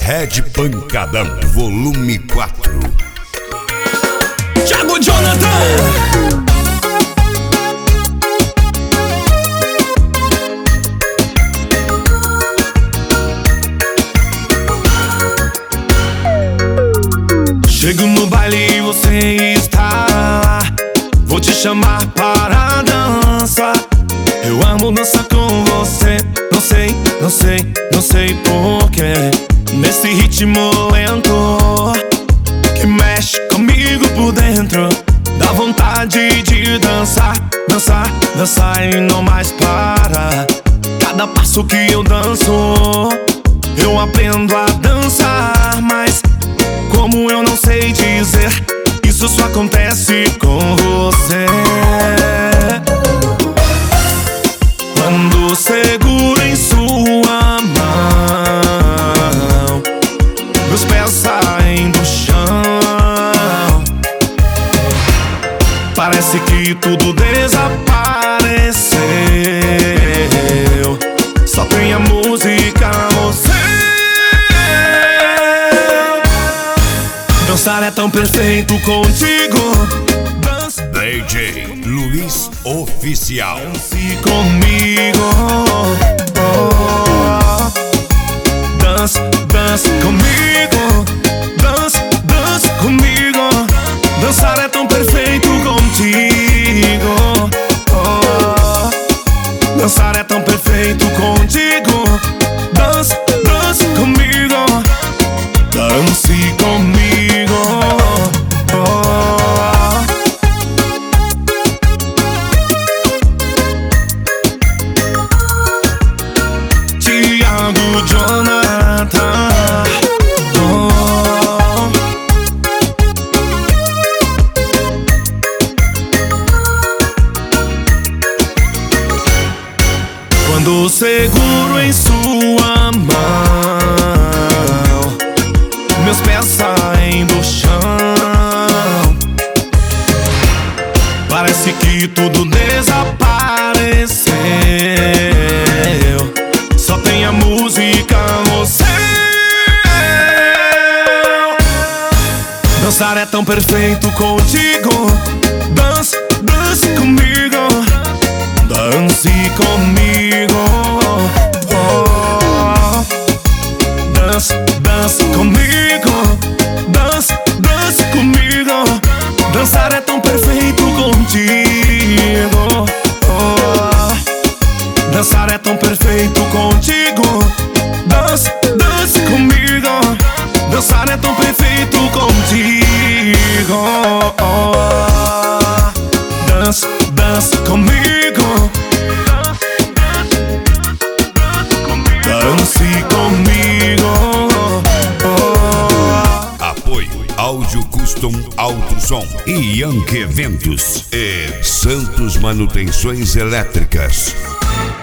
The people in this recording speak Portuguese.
Red Pancadão, volume 4. Thiago Jonathan. Chego no baile e você está lá. Vou te chamar para dançar. Eu amo dançar com você. Não sei porquê. Nesse ritmo lento que mexe comigo por dentro, dá vontade de dançar e não mais para. Cada passo que eu danço, eu aprendo a dançar. Mas como eu não sei dizer, isso só acontece com você. Quando seguro em sua mão, meus pés saem do chão. Parece que tudo desapareceu. Só tem a música, você. Dançar é tão perfeito contigo. DJ Luiz Oficial. Dance comigo. Dance comigo. Dance comigo. Dançar é tão perfeito contigo. Dançar é tão perfeito contigo. Dance comigo. Dance comigo. Thiago Jonathan. Quando seguro em sua mão, meus pés saem do chão. Parece que tudo desapareceu. Só tem a música, você. Dançar é tão perfeito contigo. Dance comigo. Dance comigo. Dance comigo. Dance comigo. Dançar é tão perfeito contigo. Dançar é tão perfeito contigo. Dance comigo. Dançar é tão perfeito contigo. Dance comigo. Dance comigo. Apoio Áudio Custom Alto Som e Yankee Eventos e Santos Manutenções Elétricas.